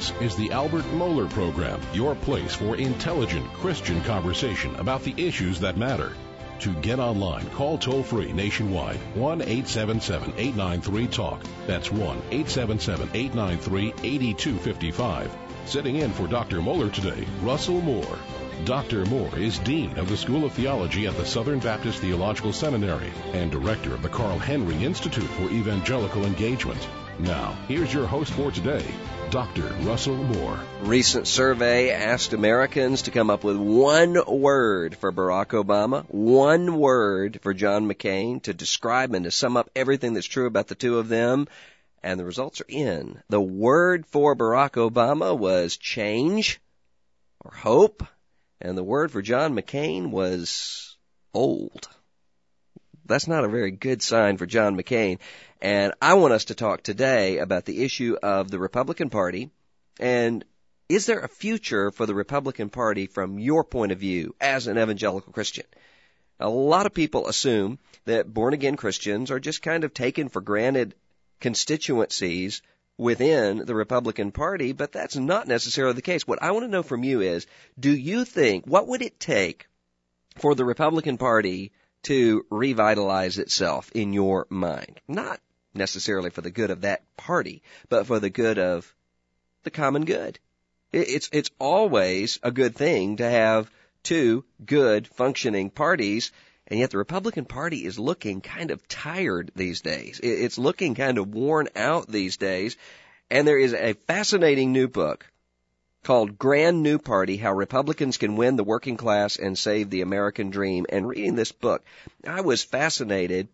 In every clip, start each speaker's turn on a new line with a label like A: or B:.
A: This is the Albert Mohler Program, your place for intelligent Christian conversation about the issues that matter. To get online, call toll-free nationwide, 1-877-893-TALK. That's 1-877-893-8255. Sitting in for Dr. Mohler today, Russell Moore. Dr. Moore is Dean of the School of Theology at the Southern Baptist Theological Seminary and Director of the Carl Henry Institute for Evangelical Engagement. Now, here's your host for today, Dr. Russell Moore.
B: Recent survey asked Americans to come up with one word for Barack Obama, one word for John McCain to describe and to sum up everything that's true about the two of them. And the results are in. The word for Barack Obama was change or hope. And the word for John McCain was old. That's not a very good sign for John McCain. And I want us to talk today about the issue of the Republican Party. And is there a future for the Republican Party from your point of view as an evangelical Christian? A lot of people assume that born-again Christians are just kind of taken for granted constituencies within the Republican Party, but that's not necessarily the case. What I want to know from you is, do you think, what would it take for the Republican Party to revitalize itself in your mind? Not necessarily for the good of that party, but for the good of the common good. It's always a good thing to have two good functioning parties. And yet the Republican Party is looking kind of tired these days. It's looking kind of worn out these days. And there is a fascinating new book called Grand New Party, How Republicans Can Win the Working Class and Save the American Dream. And reading this book, I was fascinated,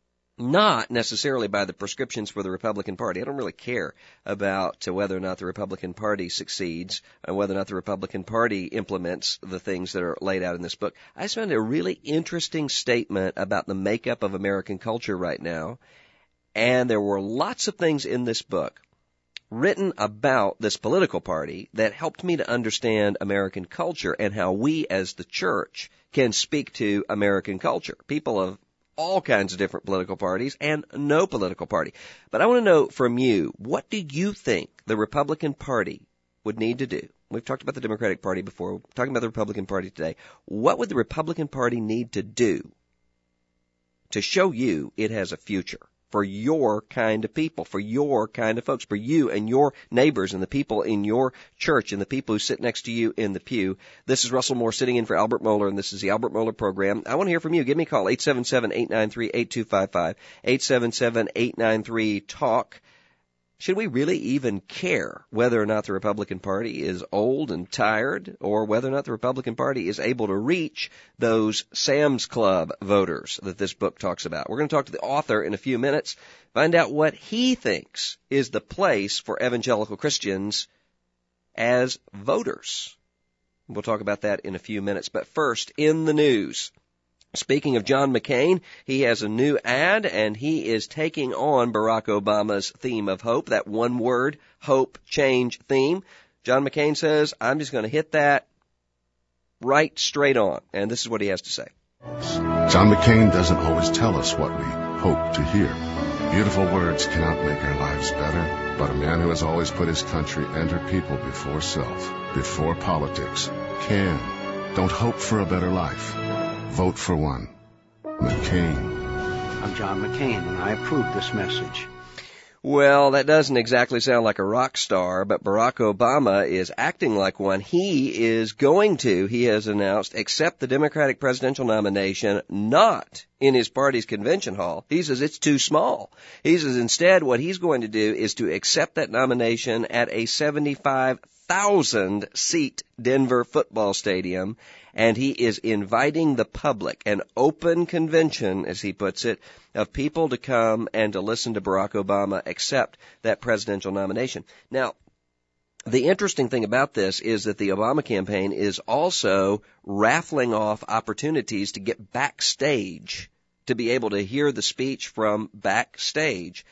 B: not necessarily by the prescriptions for the Republican Party. I don't really care about whether or not the Republican Party succeeds and whether or not the Republican Party implements the things that are laid out in this book. I just found a really interesting statement about the makeup of American culture right now. And there were lots of things in this book written about this political party that helped me to understand American culture and how we as the church can speak to American culture. People of all kinds of different political parties and no political party. But I want to know from you, what do you think the Republican Party would need to do? We've talked about the Democratic Party before. We're talking about the Republican Party today. What would the Republican Party need to do to show you it has a future for your kind of people, for your kind of folks, for you and your neighbors and the people in your church and the people who sit next to you in the pew? This is Russell Moore sitting in for Albert Mohler, and this is the Albert Mohler Program. I want to hear from you. Give me a call, 877-893-8255, 877-893-TALK. Should we really even care whether or not the Republican Party is old and tired, or whether or not the Republican Party is able to reach those Sam's Club voters that this book talks about? We're going to talk to the author in a few minutes, find out what he thinks is the place for evangelical Christians as voters. We'll talk about that in a few minutes. But first, in the news. Speaking of John McCain, he has a new ad, and he is taking on Barack Obama's theme of hope, that one word, hope, change theme. John McCain says, I'm just going to hit that right straight on. And this is what he has to say.
C: John McCain doesn't always tell us what we hope to hear. Beautiful words cannot make our lives better, but a man who has always put his country and her people before self, before politics, can. Don't hope for a better life. Vote for one. McCain.
D: I'm John McCain, and I approve this message.
B: Well, that doesn't exactly sound like a rock star, but Barack Obama is acting like one. He has announced, accept the Democratic presidential nomination, not in his party's convention hall. He says it's too small. He says instead what he's going to do is to accept that nomination at a 75,000-seat Denver football stadium. And he is inviting the public, an open convention, as he puts it, of people to come and to listen to Barack Obama accept that presidential nomination. Now, the interesting thing about this is that the Obama campaign is also raffling off opportunities to get backstage, to be able to hear the speech from backstage.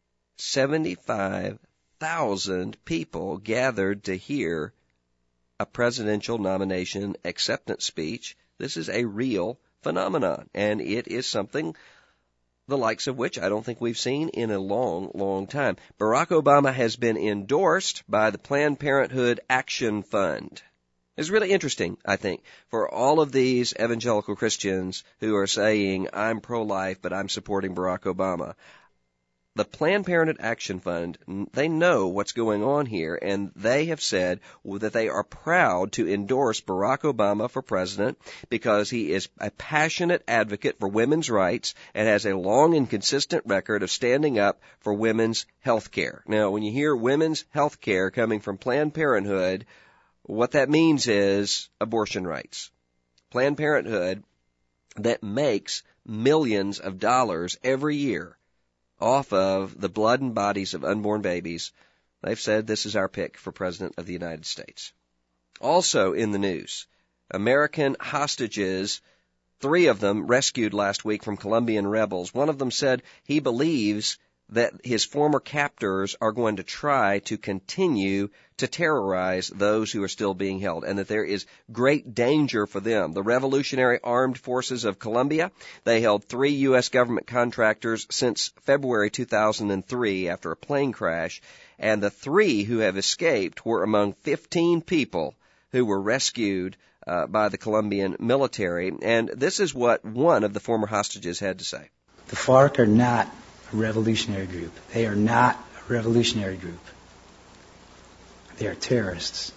B: 75,000 people gathered to hear a presidential nomination acceptance speech. This is a real phenomenon, and it is something the likes of which I don't think we've seen in a long, long time. Barack Obama has been endorsed by the Planned Parenthood Action Fund. It's really interesting, I think, for all of these evangelical Christians who are saying, I'm pro-life, but I'm supporting Barack Obama. The Planned Parenthood Action Fund, they know what's going on here, and they have said that they are proud to endorse Barack Obama for president because he is a passionate advocate for women's rights and has a long and consistent record of standing up for women's health care. Now, when you hear women's health care coming from Planned Parenthood, what that means is abortion rights. Planned Parenthood that makes millions of dollars every year off of the blood and bodies of unborn babies, they've said this is our pick for President of the United States. Also in the news, American hostages, 3 of them rescued last week from Colombian rebels. One of them said he believes that his former captors are going to try to continue to terrorize those who are still being held, and that there is great danger for them. The Revolutionary Armed Forces of Colombia, they held 3 U.S. government contractors since February 2003 after a plane crash, and the 3 who have escaped were among 15 people who were rescued by the Colombian military, and this is what one of the former hostages had to say.
E: The FARC are not a revolutionary group. They are not a revolutionary group. They are terrorists.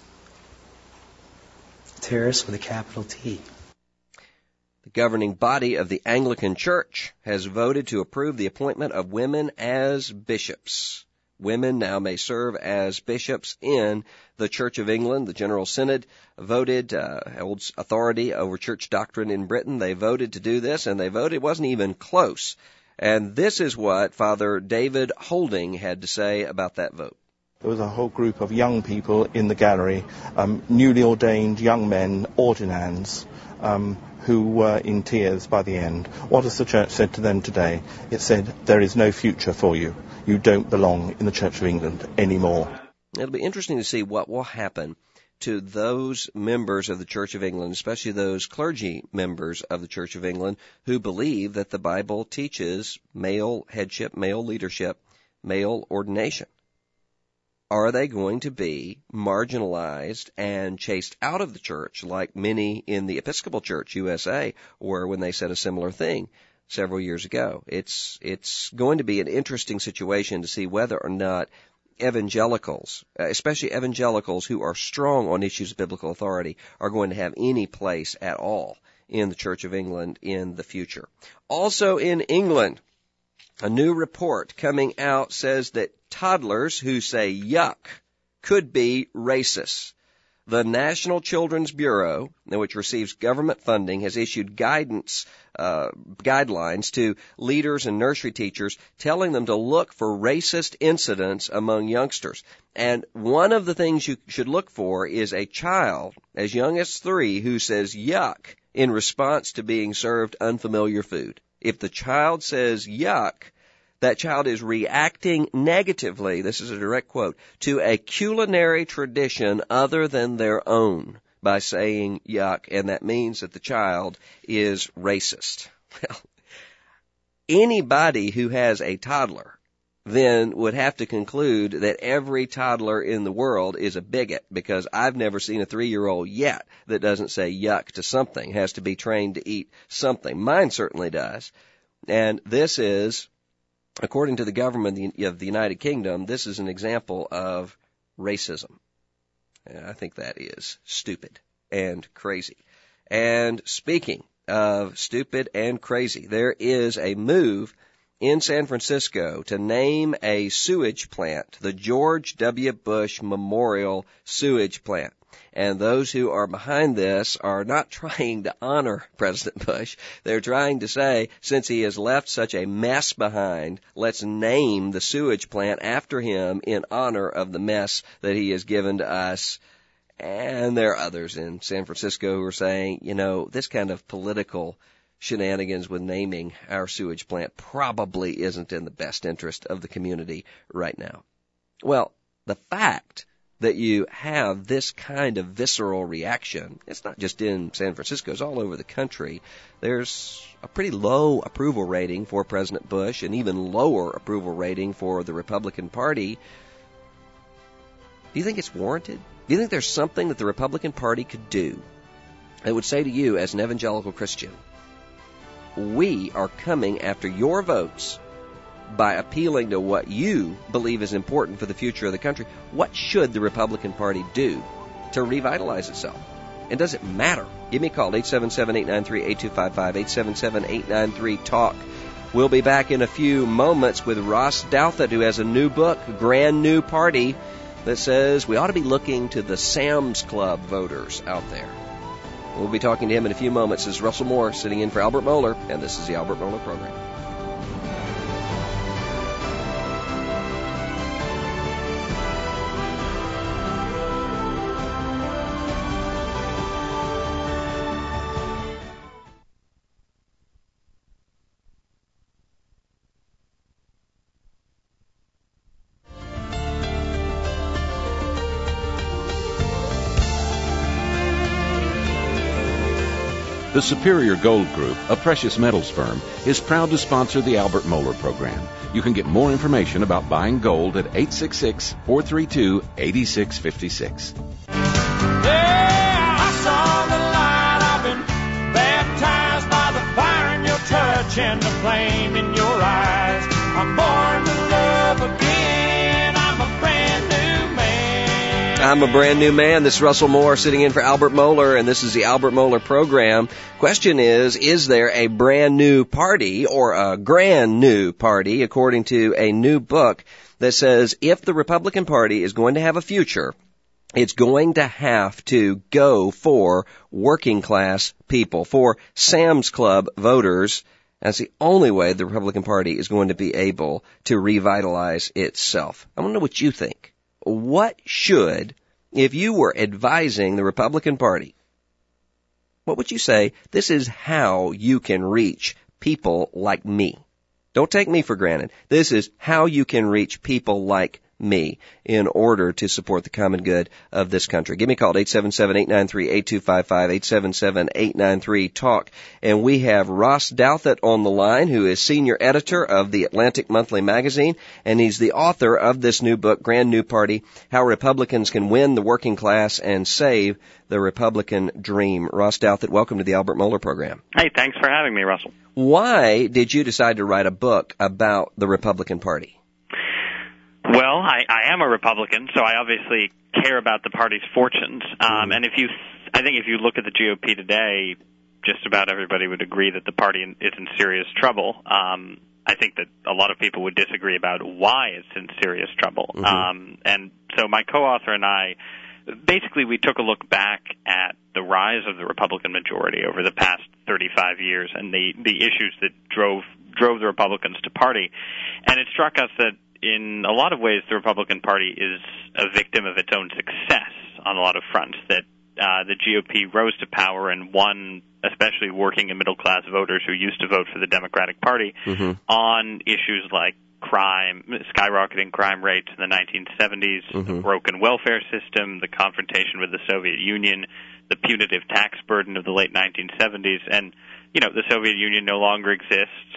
E: Terrorists with a capital T.
B: The governing body of the Anglican Church has voted to approve the appointment of women as bishops. Women now may serve as bishops in the Church of England. The General Synod voted, holds authority over church doctrine in Britain. They voted to do this, and they voted, it wasn't even close. And this is what Father David Holding had to say about that vote.
F: There was a whole group of young people in the gallery, newly ordained young men, ordinands, who were in tears by the end. What has the Church said to them today? It said, there is no future for you. You don't belong in the Church of England anymore.
B: It'll be interesting to see what will happen to those members of the Church of England, especially those clergy members of the Church of England who believe that the Bible teaches male headship, male leadership, male ordination. Are they going to be marginalized and chased out of the church like many in the Episcopal Church USA were when they said a similar thing several years ago? It's going to be an interesting situation to see whether or not evangelicals, especially evangelicals who are strong on issues of biblical authority, are going to have any place at all in the Church of England in the future. Also in England, a new report coming out says that toddlers who say yuck could be racist. The National Children's Bureau, which receives government funding, has issued guidelines to leaders and nursery teachers telling them to look for racist incidents among youngsters. And one of the things you should look for is a child as young as 3 who says yuck in response to being served unfamiliar food. If the child says yuck, that child is reacting negatively, this is a direct quote, to a culinary tradition other than their own by saying yuck, and that means that the child is racist. Well, anybody who has a toddler then would have to conclude that every toddler in the world is a bigot, because I've never seen a 3-year-old yet that doesn't say yuck to something, has to be trained to eat something. Mine certainly does. And this is, according to the government of the United Kingdom, this is an example of racism. And I think that is stupid and crazy. And speaking of stupid and crazy, there is a move in San Francisco to name a sewage plant the George W. Bush Memorial Sewage Plant. And those who are behind this are not trying to honor President Bush. They're trying to say, since he has left such a mess behind, let's name the sewage plant after him in honor of the mess that he has given to us. And there are others in San Francisco who are saying, you know, this kind of political shenanigans with naming our sewage plant probably isn't in the best interest of the community right now. Well, the fact that you have this kind of visceral reaction. It's not just in San Francisco, it's all over the country. There's a pretty low approval rating for President Bush, and even lower approval rating for the Republican Party. Do you think it's warranted? Do you think there's something that the Republican Party could do that would say to you as an evangelical Christian, we are coming after your votes by appealing to what you believe is important for the future of the country? What should the Republican Party do to revitalize itself? And does it matter? Give me a call, 877-893-8255, 877-893-TALK. We'll be back in a few moments with Ross Douthat, who has a new book, Grand New Party, that says we ought to be looking to the Sam's Club voters out there. We'll be talking to him in a few moments. This is Russell Moore sitting in for Albert Mohler, and this is the Albert Mohler Program.
G: The Superior Gold Group, a precious metals firm, is proud to sponsor the Albert Mohler Program. You can get more information about buying gold at 866-432-8656.
H: Yeah, I saw the light. I've been baptized by the fire in your touch and the flame in your eyes. I'm born to love again. I'm a brand new man.
B: I'm a brand new man. This is Russell Moore sitting in for Albert Mohler, and this is the Albert Mohler Program. Question is there a brand new party or a grand new party, according to a new book that says if the Republican Party is going to have a future, it's going to have to go for working class people, for Sam's Club voters. That's the only way the Republican Party is going to be able to revitalize itself. I want to know what you think. What should, if you were advising the Republican Party, what would you say? This is how you can reach people like me. Don't take me for granted. This is how you can reach people like me in order to support the common good of this country. Give me a call at 877-893-8255, 877-893-TALK. And we have Ross Douthat on the line, who is senior editor of the Atlantic Monthly Magazine, and he's the author of this new book, Grand New Party, How Republicans Can Win the Working Class and Save the Republican Dream. Ross Douthat, welcome to the Albert Mohler Program.
I: Hey, thanks for having me, Russell.
B: Why did you decide to write a book about the Republican Party?
I: Well, I am a Republican, so I obviously care about the party's fortunes. And I think if you look at the GOP today, just about everybody would agree that the party is in serious trouble. I think that a lot of people would disagree about why it's in serious trouble. And so my co-author and I, basically we took a look back at the rise of the Republican majority over the past 35 years and the issues that drove the Republicans to party. And it struck us that in a lot of ways, the Republican Party is a victim of its own success on a lot of fronts, that the GOP rose to power and won, especially working and middle-class voters who used to vote for the Democratic Party, on issues like crime, skyrocketing crime rates in the 1970s, the broken welfare system, the confrontation with the Soviet Union, the punitive tax burden of the late 1970s, and, the Soviet Union no longer exists,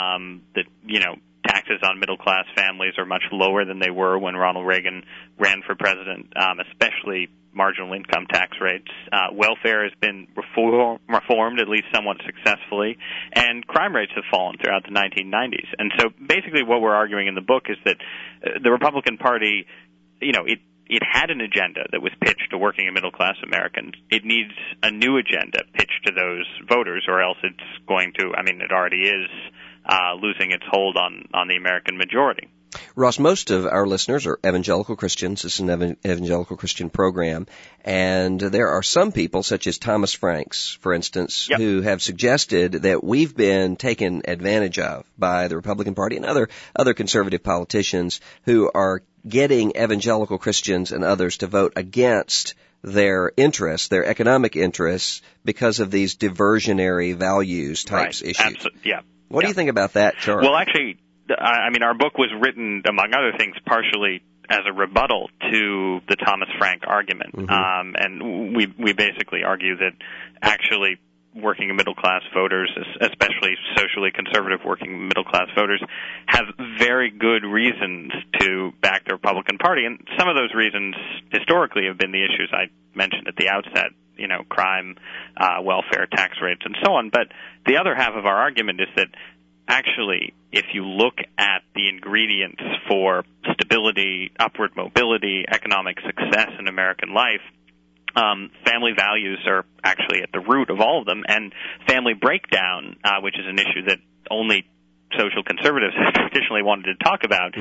I: taxes on middle-class families are much lower than they were when Ronald Reagan ran for president, especially marginal income tax rates. Welfare has been reformed, at least somewhat successfully, and crime rates have fallen throughout the 1990s. And so basically what we're arguing in the book is that the Republican Party, it had an agenda that was pitched to working and middle-class Americans. It needs a new agenda pitched to those voters, or else it's going to, it already is, losing its hold on the American majority.
B: Ross, most of our listeners are evangelical Christians. This is an evangelical Christian program. And there are some people, such as Thomas Franks, for instance, who have suggested that we've been taken advantage of by the Republican Party and other conservative politicians who are getting evangelical Christians and others to vote against their interests, their economic interests, because of these diversionary values types issues. What do you think about that, Charles?
I: Well, actually, our book was written, among other things, partially as a rebuttal to the Thomas Frank argument. And we basically argue that actually working and middle-class voters, especially socially conservative working middle-class voters, have very good reasons to back the Republican Party. And some of those reasons historically have been the issues I mentioned at the outset, crime, welfare, tax rates, and so on. But the other half of our argument is that actually, if you look at the ingredients for stability, upward mobility, economic success in American life, family values are actually at the root of all of them, and family breakdown, which is an issue that only social conservatives have traditionally wanted to talk about,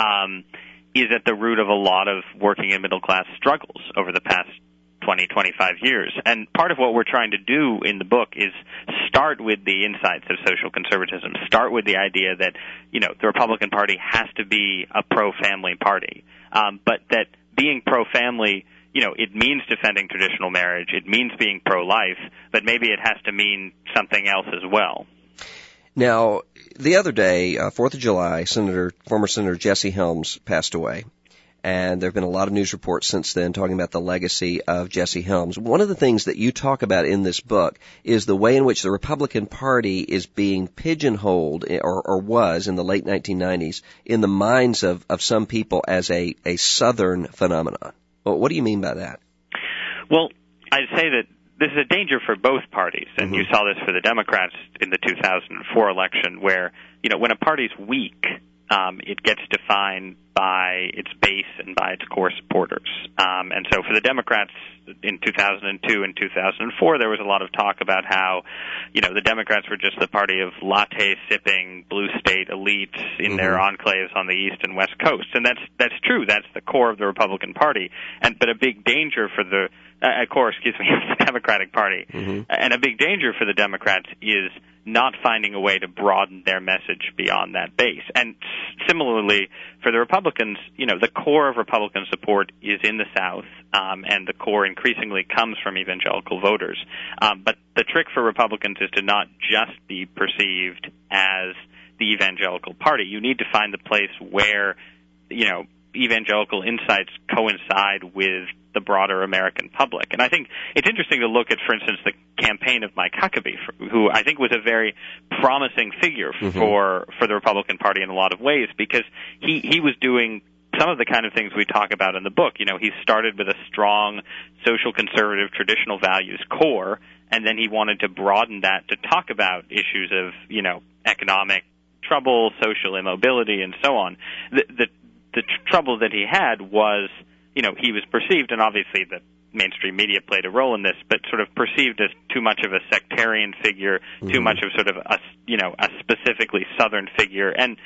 I: is at the root of a lot of working and middle-class struggles over the past 20, 25 years. And part of what we're trying to do in the book is start with the insights of social conservatism, start with the idea that, the Republican Party has to be a pro-family party, but that being pro-family, it means defending traditional marriage, it means being pro-life, but maybe it has to mean something else as well.
B: Now, the other day, 4th of July, former Senator Jesse Helms passed away. And there have been a lot of news reports since then talking about the legacy of Jesse Helms. One of the things that you talk about in this book is the way in which the Republican Party is being pigeonholed, or was in the late 1990s, in the minds of some people as a Southern phenomenon. Well, what do you mean by that?
I: Well, I'd say that this is a danger for both parties, and you saw this for the Democrats in the 2004 election, where, when a party's weak, it gets defined by its base and by its core supporters. And so for the Democrats in 2002 and 2004, there was a lot of talk about how, the Democrats were just the party of latte-sipping blue state elites in their enclaves on the East and West Coast. And that's true. That's the core of the Republican Party. But a big danger for the Democratic Party. And a big danger for the Democrats is not finding a way to broaden their message beyond that base. And similarly, for the Republicans, the core of Republican support is in the South, and the core increasingly comes from evangelical voters. But the trick for Republicans is to not just be perceived as the evangelical party. You need to find the place where, evangelical insights coincide with the broader American public. And I think it's interesting to look at, for instance, the campaign of Mike Huckabee, who I think was a very promising figure for the Republican Party in a lot of ways, because he was doing some of the kind of things we talk about in the book. He started with a strong social conservative traditional values core, and then he wanted to broaden that to talk about issues of, economic trouble, social immobility, and so on. The trouble that he had was, he was perceived, and obviously the mainstream media played a role in this, but sort of perceived as too much of a sectarian figure, too much of sort of a specifically Southern figure, and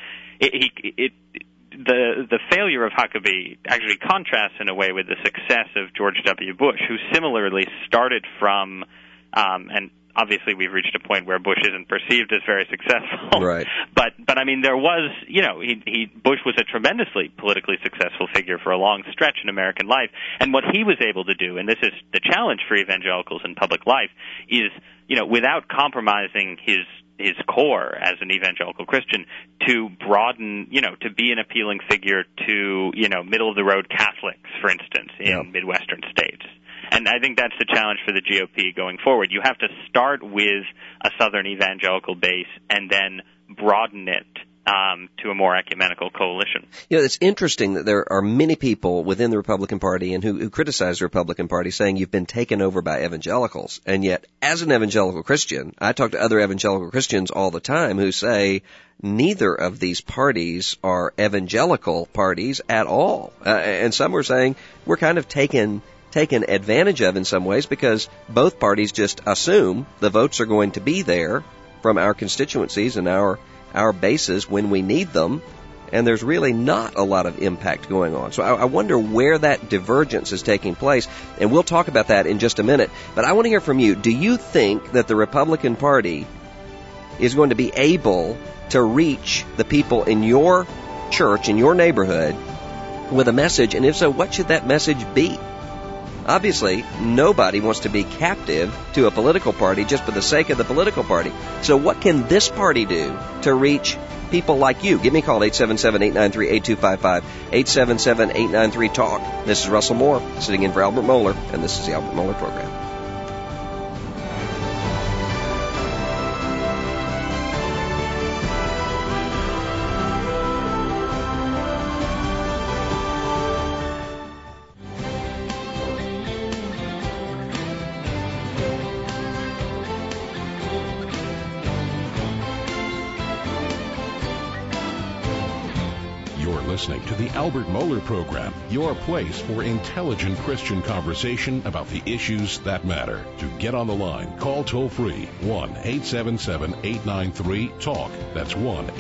I: the failure of Huckabee actually contrasts in a way with the success of George W. Bush, who similarly started from, and obviously we've reached a point where Bush isn't perceived as very successful.
B: Right.
I: But I mean, there was, Bush was a tremendously politically successful figure for a long stretch in American life. And what he was able to do, and this is the challenge for evangelicals in public life, is, without compromising his core as an evangelical Christian, to broaden, to be an appealing figure to, middle-of-the-road Catholics, for instance, in Midwestern states. And I think that's the challenge for the GOP going forward. You have to start with a Southern evangelical base and then broaden it to a more ecumenical coalition.
B: It's interesting that there are many people within the Republican Party and who criticize the Republican Party saying you've been taken over by evangelicals. And yet, as an evangelical Christian, I talk to other evangelical Christians all the time who say neither of these parties are evangelical parties at all. And some are saying we're kind of taken advantage of in some ways because both parties just assume the votes are going to be there from our constituencies and our bases when we need them, and there's really not a lot of impact going on. So I wonder where that divergence is taking place, and we'll talk about that in just a minute. But I want to hear from you. Do you think that the Republican Party is going to be able to reach the people in your church, in your neighborhood, with a message? And if so, what should that message be? Obviously, nobody wants to be captive to a political party just for the sake of the political party. So what can this party do to reach people like you? Give me a call, 877-893-8255, 877-893-TALK. This is Russell Moore, sitting in for Albert Mohler, and this is the Albert Mohler Program.
A: Listening to the Albert Mohler Program, your place for intelligent Christian conversation about the issues that matter. To get on the line, call toll-free 1-877-893-TALK. That's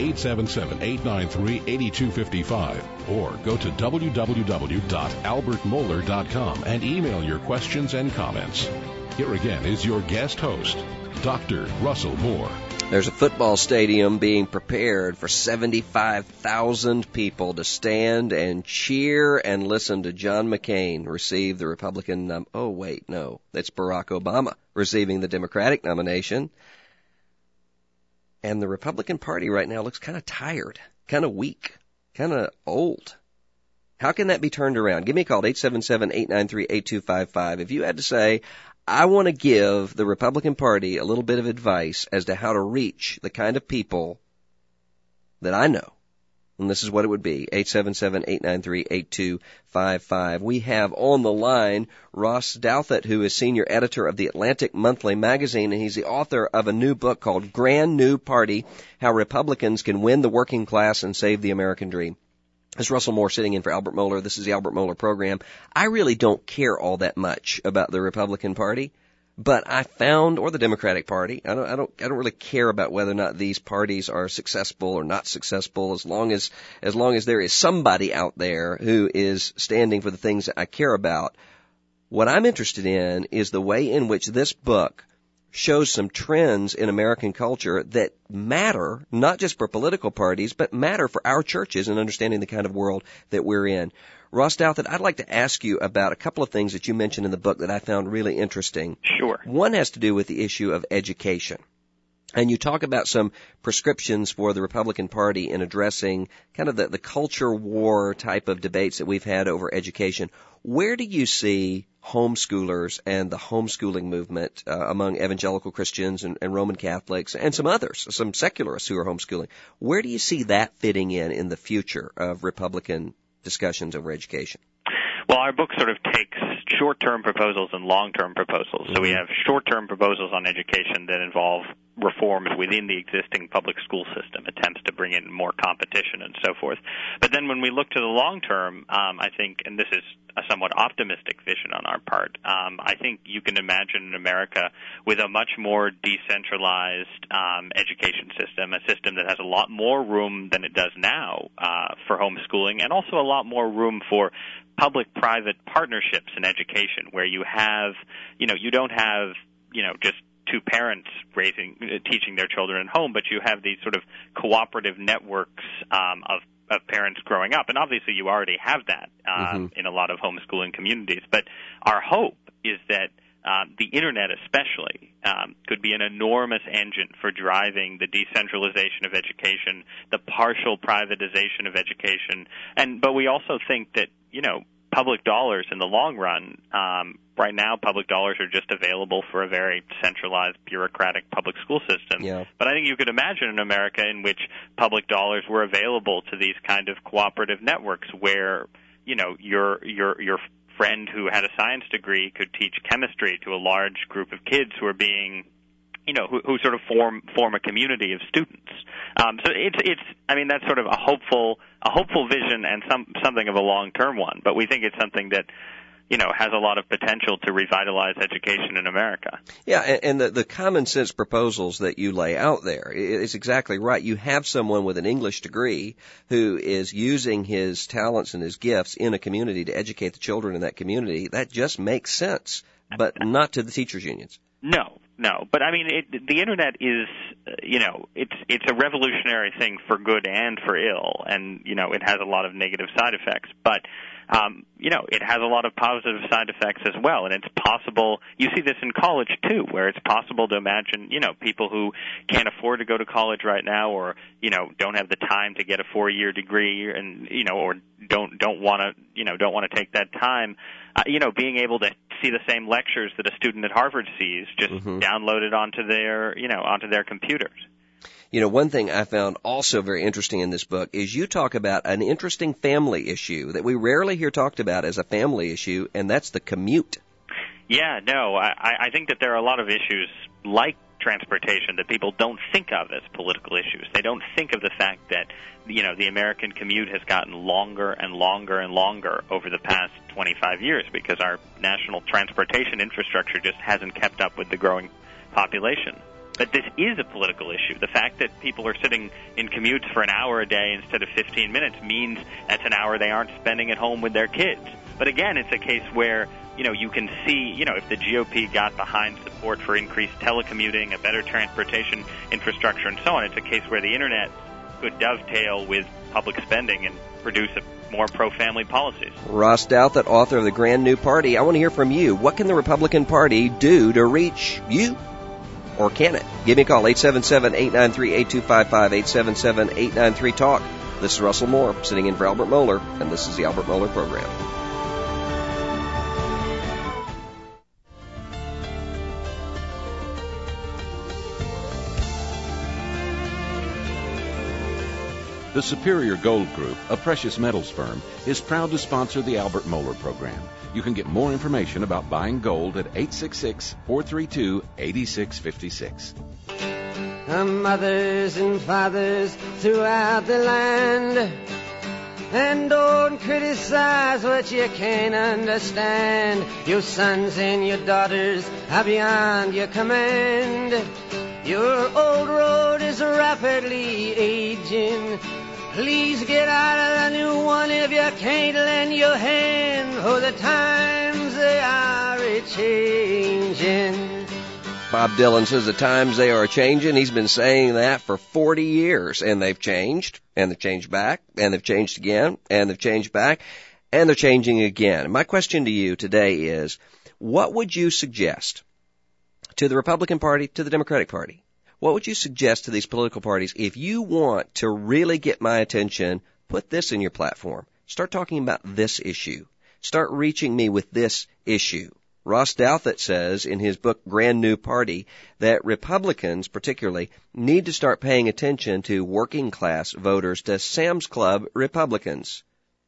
A: 1-877-893-8255. Or go to www.albertmohler.com and email your questions and comments. Here again is your guest host, Dr. Russell Moore.
B: There's a football stadium being prepared for 75,000 people to stand and cheer and listen to John McCain receive the Republican that's Barack Obama receiving the Democratic nomination. And the Republican Party right now looks kind of tired, kind of weak, kind of old. How can that be turned around? Give me a call, 877-893-8255. If you had to say, I want to give the Republican Party a little bit of advice as to how to reach the kind of people that I know, and this is what it would be, 877-893-8255. We have on the line Ross Douthat, who is senior editor of the Atlantic Monthly magazine, and he's the author of a new book called Grand New Party, How Republicans Can Win the Working Class and Save the American Dream. This is Russell Moore sitting in for Albert Mohler. This is the Albert Mohler Program. I really don't care all that much about the Republican Party, but I found, or the Democratic Party, I don't really care about whether or not these parties are successful or not successful, as long as there is somebody out there who is standing for the things that I care about. What I'm interested in is the way in which this book shows some trends in American culture that matter, not just for political parties, but matter for our churches and understanding the kind of world that we're in. Ross Douthat, I'd like to ask you about a couple of things that you mentioned in the book that I found really interesting.
I: Sure.
B: One has to do with the issue of education. And you talk about some prescriptions for the Republican Party in addressing kind of the culture war type of debates that we've had over education. Where do you see homeschoolers and the homeschooling movement among evangelical Christians and Roman Catholics and some others, some secularists who are homeschooling? Where do you see that fitting in the future of Republican discussions over education?
I: Well, our book sort of takes short-term proposals and long-term proposals. So we have short-term proposals on education that involve reforms within the existing public school system, attempts to bring in more competition and so forth. But then when we look to the long term, I think, and this is a somewhat optimistic vision on our part, I think you can imagine in America with a much more decentralized education system, a system that has a lot more room than it does now for homeschooling, and also a lot more room for public-private partnerships in education, where you have, you don't have, just two parents teaching their children at home, but you have these sort of cooperative networks of parents growing up. And obviously you already have that in a lot of homeschooling communities. But our hope is that the Internet especially could be an enormous engine for driving the decentralization of education, the partial privatization of education. But we also think that, public dollars in the long run, right now public dollars are just available for a very centralized, bureaucratic public school system.
B: Yeah.
I: But I think you could imagine an America in which public dollars were available to these kind of cooperative networks where, your friend who had a science degree could teach chemistry to a large group of kids who are being who sort of form a community of students. So that's sort of a hopeful vision and something of a long-term one. But we think it's something that, has a lot of potential to revitalize education in America.
B: Yeah, and the common sense proposals that you lay out there is exactly right. You have someone with an English degree who is using his talents and his gifts in a community to educate the children in that community. That just makes sense, but not to the teachers' unions.
I: No. But the Internet is, it's a revolutionary thing for good and for ill, and, it has a lot of negative side effects. But it has a lot of positive side effects as well. And it's possible, you see this in college too, where it's possible to imagine, people who can't afford to go to college right now, or, don't have the time to get a 4-year degree, and, or don't want to take that time, being able to see the same lectures that a student at Harvard sees, just downloaded onto their computers.
B: One thing I found also very interesting in this book is you talk about an interesting family issue that we rarely hear talked about as a family issue, and that's the commute. Yeah, no, I think that there are a lot of issues like transportation that people don't think of as political issues. They don't think of the fact that, the American commute has gotten longer and longer and longer over the past 25 years because our national transportation infrastructure just hasn't kept up with the growing population. But this is a political issue. The fact that people are sitting in commutes for an hour a day instead of 15 minutes means that's an hour they aren't spending at home with their kids. But again, it's a case where, you can see, if the GOP got behind support for increased telecommuting, a better transportation infrastructure, and so on, it's a case where the Internet could dovetail with public spending and produce more pro-family policies. Ross Douthat, author of The Grand New Party. I want to hear from you. What can the Republican Party do to reach you? Or can it? Give me a call, 877-893-8255, 877-893-TALK. This is Russell Moore, sitting in for Albert Mohler, and this is the Albert Mohler Program.
G: The Superior Gold Group, a precious metals firm, is proud to sponsor the Albert Mohler Program. You can get more information about buying gold at 866-432-8656.
J: Mothers and fathers throughout the land, and don't criticize what you can't understand. Your sons and your daughters are beyond your command. Your old road is rapidly aging. Please get out of the new one if you can't lend your hand, for the times they are a-changing.
B: Bob Dylan says the times they are changing. He's been saying that for 40 years, and they've changed, and they've changed back, and they've changed again, and they've changed back, and they're changing again. My question to you today is, what would you suggest to the Republican Party, to the Democratic Party? What would you suggest to these political parties if you want to really get my attention? Put this in your platform. Start talking about this issue. Start reaching me with this issue. Ross Douthat says in his book Grand New Party that Republicans particularly need to start paying attention to working class voters, to Sam's Club Republicans,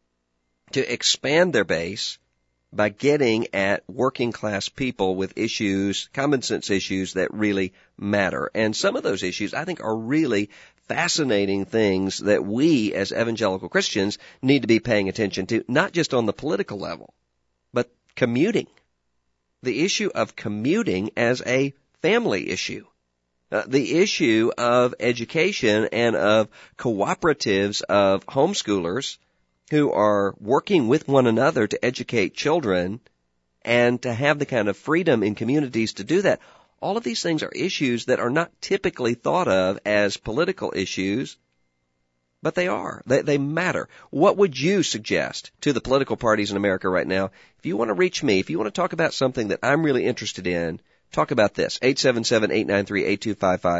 B: to expand their base by getting at working class people with issues, common sense issues that really matter. And some of those issues I think are really fascinating things that we as evangelical Christians need to be paying attention to, not just on the political level, but commuting. The issue of commuting as a family issue. The issue of education and of cooperatives of homeschoolers who are working with one another to educate children and to have the kind of freedom in communities to do that. All of these things are issues that are not typically thought of as political issues, but they are. They matter. What would you suggest to the political parties in America right now? If you want to reach me, if you want to talk about something that I'm really interested in, talk about this. 877-893-8255,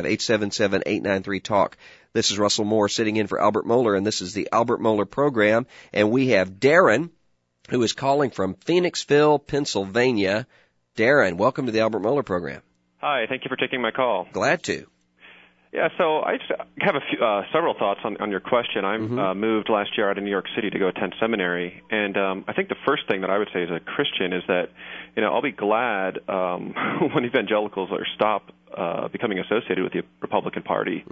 B: 877-893-TALK. This is Russell Moore sitting in for Albert Mohler, and this is the Albert Mohler Program. And we have Darren, who is calling from Phoenixville, Pennsylvania. Darren, welcome to the Albert Mohler Program.
K: Hi, thank you for taking my call.
B: Glad to.
K: Yeah, so I just have several thoughts on your question. I moved last year out of New York City to go attend seminary, and I think the first thing that I would say as a Christian is that, I'll be glad when evangelicals stop becoming associated with the Republican Party.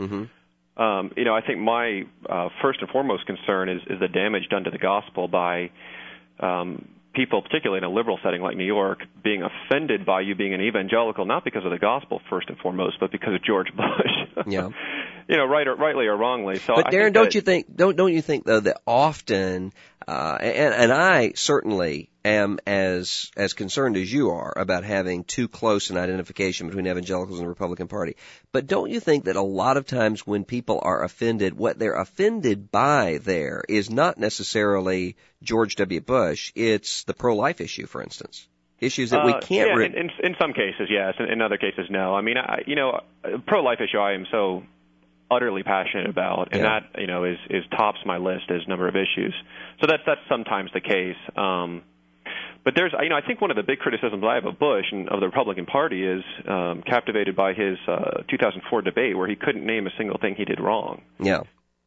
K: I think my first and foremost concern is the damage done to the gospel by people, particularly in a liberal setting like New York, being offended by you being an evangelical, not because of the gospel first and foremost, but because of George Bush. Yeah. rightly or wrongly. So,
B: but Darren, don't you think though that often, and I certainly am as concerned as you are about having too close an identification between evangelicals and the Republican Party. But don't you think that a lot of times when people are offended, what they're offended by there is not necessarily George W. Bush, it's the pro-life issue, for instance? Issues that we can't...
K: in some cases, yes. In other cases, no. I mean, pro-life issue I am so utterly passionate about, and that, is tops my list as number of issues. So that's sometimes the case. But there's, I think one of the big criticisms I have of Bush and of the Republican Party is captivated by his 2004 debate where he couldn't name a single thing he did wrong.
B: Yeah.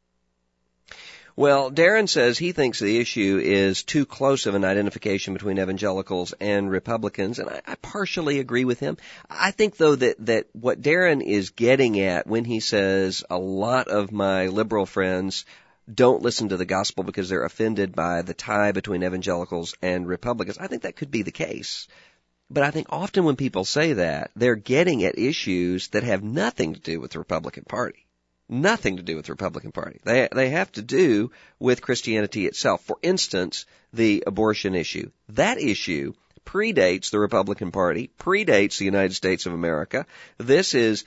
B: Well, Darren says he thinks the issue is too close of an identification between evangelicals and Republicans, and I partially agree with him. I think, though, that what Darren is getting at when he says a lot of my liberal friends don't listen to the gospel because they're offended by the tie between evangelicals and Republicans, I think that could be the case. But I think often when people say that, they're getting at issues that have nothing to do with the Republican Party. Nothing to do with the Republican Party. They have to do with Christianity itself. For instance, the abortion issue. That issue predates the Republican Party, predates the United States of America. This is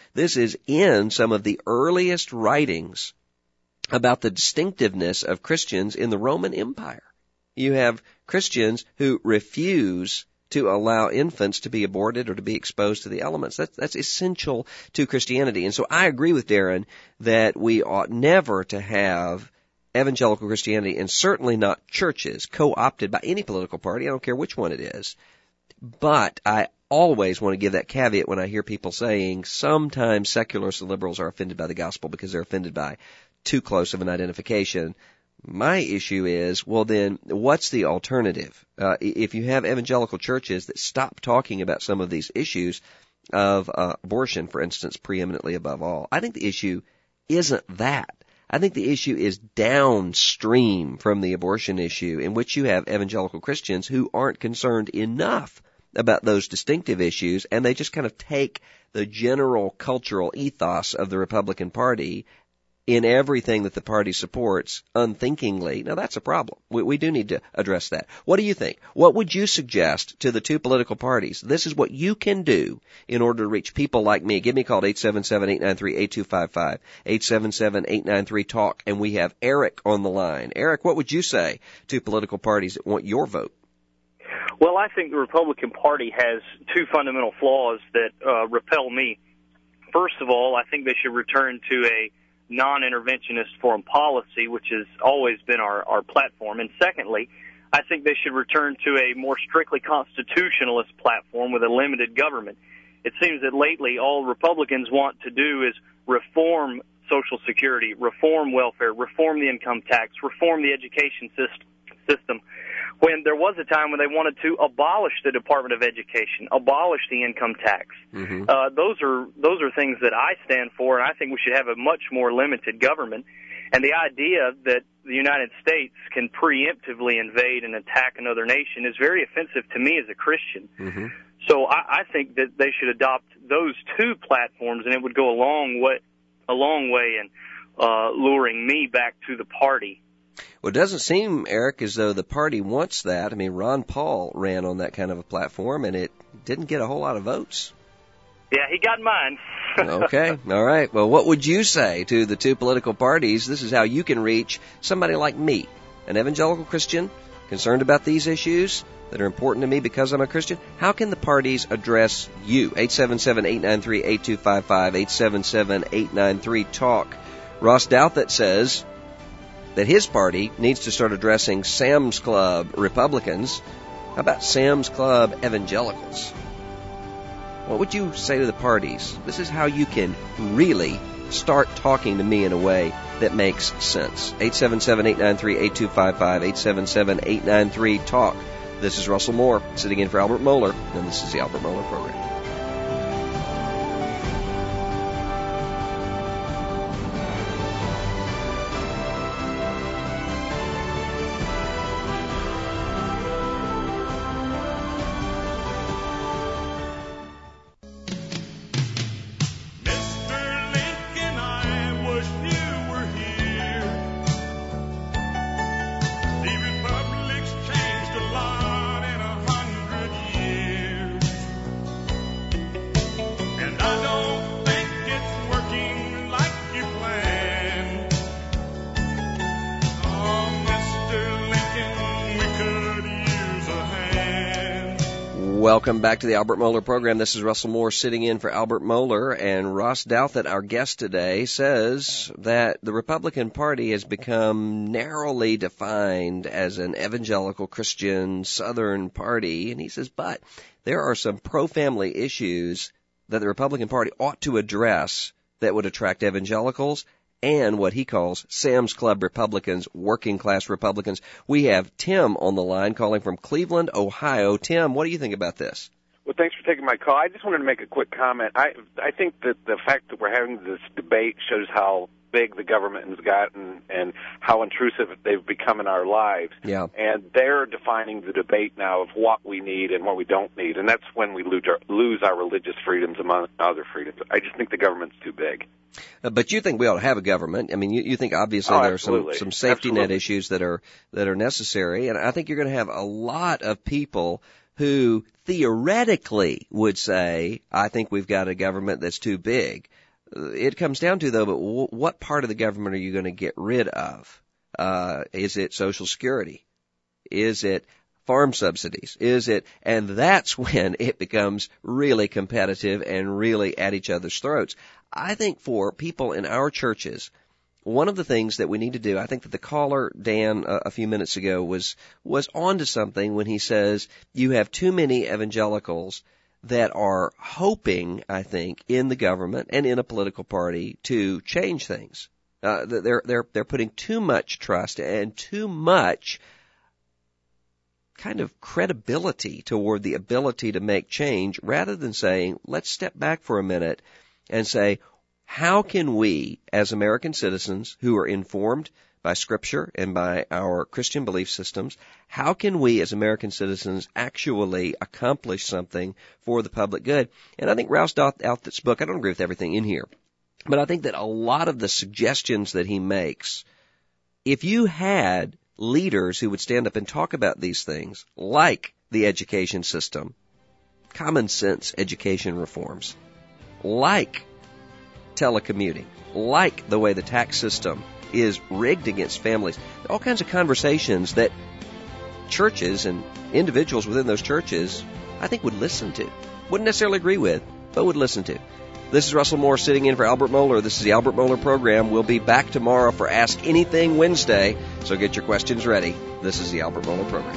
B: in some of the earliest writings about the distinctiveness of Christians in the Roman Empire. You have Christians who refuse to allow infants to be aborted or to be exposed to the elements. That's essential to Christianity. And so I agree with Darren that we ought never to have evangelical Christianity, and certainly not churches, co-opted by any political party. I don't care which one it is. But I always want to give that caveat when I hear people saying sometimes secularists and liberals are offended by the gospel because they're offended by too close of an identification. My issue is, well then, what's the alternative? If you have evangelical churches that stop talking about some of these issues of abortion, for instance, preeminently above all, I think the issue isn't that. I think the issue is downstream from the abortion issue, in which you have evangelical Christians who aren't concerned enough about those distinctive issues, and they just kind of take the general cultural ethos of the Republican Party in everything that the party supports unthinkingly. Now, that's a problem. We do need to address that. What do you think? What would you suggest to the two political parties? This is what you can do in order to reach people like me. Give me a call at 877-893-8255, 877-893-TALK, and we have Eric on the line. Eric, what would you say to political parties that want your vote?
L: Well, I think the Republican Party has two fundamental flaws that repel me. First of all, I think they should return to a non-interventionist foreign policy, which has always been our platform. And secondly, I think they should return to a more strictly constitutionalist platform with a limited government. It seems that lately all Republicans want to do is reform Social Security, reform welfare, reform the income tax, reform the education system, when there was a time when they wanted to abolish the Department of Education, abolish the income tax. Mm-hmm. Those are things that I stand for, and I think we should have a much more limited government. And the idea that the United States can preemptively invade and attack another nation is very offensive to me as a Christian. Mm-hmm. So I think that they should adopt those two platforms, and it would go a long way in luring me back to the party.
B: Well, it doesn't seem, Eric, as though the party wants that. I mean, Ron Paul ran on that kind of a platform, and it didn't get a whole lot of votes.
L: Yeah, he got mine.
B: Okay, all right. Well, what would you say to the two political parties? This is how you can reach somebody like me, an evangelical Christian, concerned about these issues that are important to me because I'm a Christian. How can the parties address you? 877-893-8255, 877-893-TALK. Ross Douthat says that his party needs to start addressing Sam's Club Republicans. How about Sam's Club evangelicals? What would you say to the parties? This is how you can really start talking to me in a way that makes sense. 877-893-8255, 877-893-TALK. This is Russell Moore, sitting in for Albert Mohler, and this is the Albert Mohler Program. Welcome back to the Albert Mohler program. This is Russell Moore sitting in for Albert Mohler, and Ross Douthat, our guest today, says that the Republican Party has become narrowly defined as an evangelical Christian Southern party, and he says, but there are some pro-family issues that the Republican Party ought to address that would attract evangelicals and what he calls Sam's Club Republicans, working class Republicans. We have Tim on the line calling from Cleveland, Ohio. Tim, what do you think about this?
M: Well, thanks for taking my call. I just wanted to make a quick comment. I think that the fact that we're having this debate shows how big the government has gotten and how intrusive they've become in our lives.
B: Yeah.
M: And they're defining the debate now of what we need and what we don't need, and that's when we lose our religious freedoms among other freedoms. I just think the government's too big.
B: But you think we ought to have a government. I mean, you think obviously there are some safety net issues that are necessary, and I think you're going to have a lot of people who theoretically would say, I think we've got a government that's too big. It comes down to, though, but what part of the government are you going to get rid of? Is it Social Security? Is it farm subsidies? Is it? And that's when it becomes really competitive and really at each other's throats. I think for people in our churches, one of the things that we need to do, I think that the caller, Dan, a few minutes ago was onto something when he says you have too many evangelicals that are hoping, I think, in the government and in a political party to change things. They're putting too much trust and too much kind of credibility toward the ability to make change, rather than saying, let's step back for a minute and say, how can we, as American citizens who are informed by Scripture and by our Christian belief systems, how can we as American citizens actually accomplish something for the public good? And I think Rouse Douthat's book, I don't agree with everything in here, but I think that a lot of the suggestions that he makes, if you had leaders who would stand up and talk about these things, like the education system, common sense education reforms, like telecommuting, like the way the tax system is rigged against families, all kinds of conversations that churches and individuals within those churches, I think, would listen to. Wouldn't necessarily agree with, but would listen to. This is Russell Moore sitting in for Albert Mohler. This is the Albert Mohler program. We'll be back tomorrow for Ask Anything Wednesday, so get your questions ready. This is the Albert Mohler program.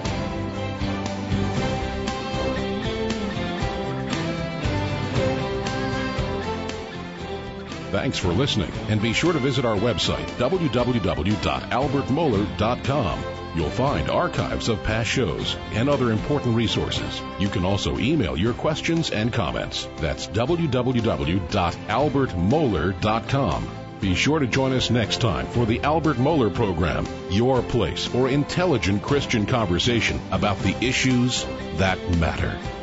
A: Thanks for listening, and be sure to visit our website, www.albertmohler.com. You'll find archives of past shows and other important resources. You can also email your questions and comments. That's www.albertmohler.com. Be sure to join us next time for the Albert Mohler program, your place for intelligent Christian conversation about the issues that matter.